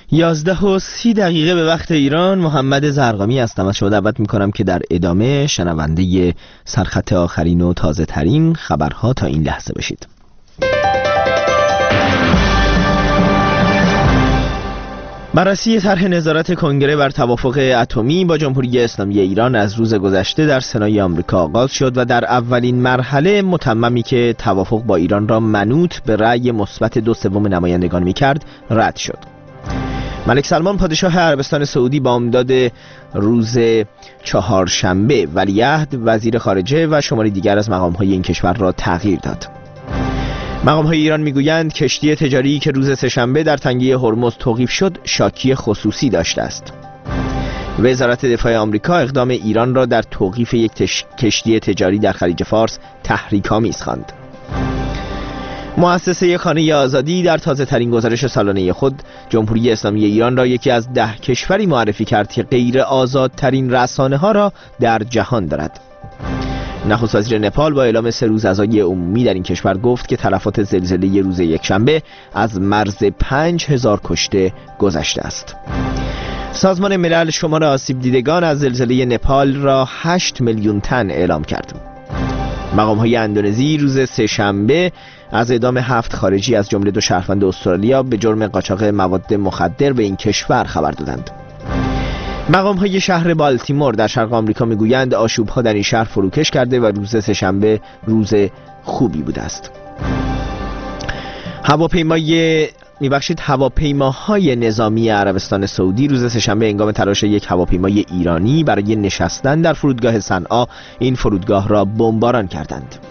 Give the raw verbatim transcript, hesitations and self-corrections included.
یازده و سی دقیقه به وقت ایران. محمد زرقامی هستم. از شما دعوت میکنم که در ادامه شنونده سرخط آخرین و تازه ترین خبرها تا این لحظه بشید. بررسی طرح نظارت کنگره بر توافق اتمی با جمهوری اسلامی ایران از روز گذشته در سنای آمریکا آغاز شد و در اولین مرحله متممی که توافق با ایران را منوط به رأی مثبت دو سوم نمایندگان می‌کرد رد شد. ملک سلمان پادشاه عربستان سعودی با امداد روز چهارشنبه ولیعهد، وزیر خارجه و شماری دیگر از مقام‌های این کشور را تغییر داد. مقام‌های ایران میگویند کشتی تجاری که روز سه‌شنبه در تنگه هرمز توقیف شد شاکی خصوصی داشته است. وزارت دفاع آمریکا اقدام ایران را در توقیف یک تش... کشتی تجاری در خلیج فارس تحریک‌آمیز خواند. مؤسسه خانه آزادی در تازه ترین گزارش سالانه خود جمهوری اسلامی ایران را یکی از ده کشوری معرفی کرد که غیر آزادترین رسانه ها را در جهان دارد. نخست وزیر نپال با اعلام سه روز عزای عمومی در این کشور گفت که تلفات زلزله روز یکشنبه از مرز پنج هزار کشته گذشته است. سازمان ملل شمار آسیب دیدگان از زلزله نپال را هشت میلیون تن اعلام کرد. مقام‌های اندونزی روز سه‌شنبه از اعدام هفت خارجی از جمله دو شهروند استرالیا به جرم قاچاق مواد مخدر به این کشور خبر دادند. مقام‌های شهر بالتیمور در شرق آمریکا میگویند آشوب‌ها در این شهر فروکش کرده و روز سه‌شنبه روز خوبی بوده است. هواپیمای میبخشید هواپیماهای نظامی عربستان سعودی روز سه‌شنبه هنگام تلاش یک هواپیمای ایرانی برای نشستن در فرودگاه صنعا این فرودگاه را بمباران کردند.